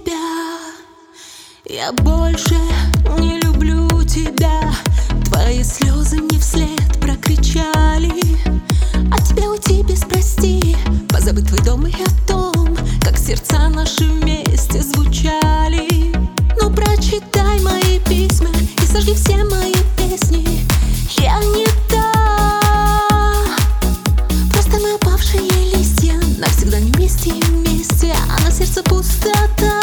тебя. Я больше не люблю тебя. Твои слезы мне вслед прокричали: от тебя уйти без прости, позабыть твой дом и о том, как сердца наши вместе звучали. Ну прочитай мои письма и сожги все мои песни. Я не та, просто мы опавшие листья, навсегда не вместе и вместе, а на сердце пустота.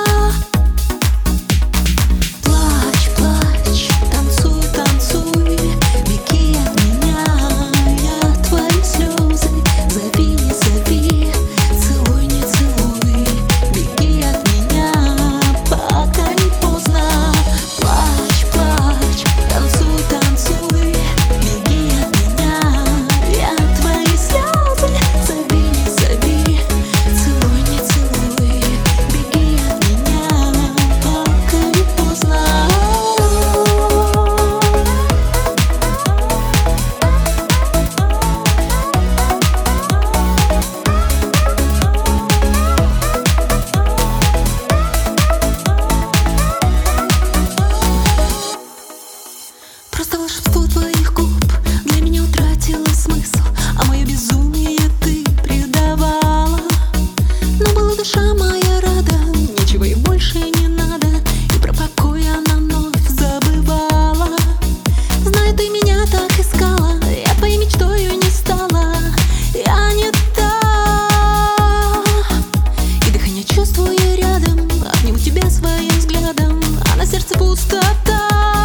Просто волшебство твоих губ для меня утратило смысл, а мое безумие ты предавала. Но была душа моя рада, ничего ей больше не надо, и про покой она вновь забывала. Знаю, ты меня так искала, я твоей мечтою не стала. Я не та, и дыхание чувствую рядом, обниму тебя своим взглядом, а на сердце пустота.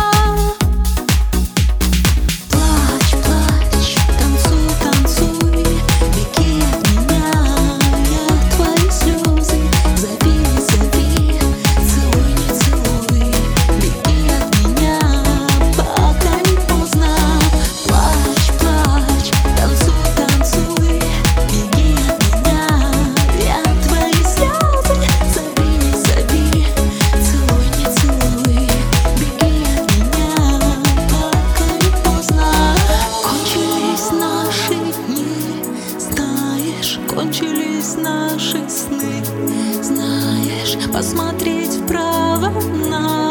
Кончились наши сны, знаешь, посмотреть вправо на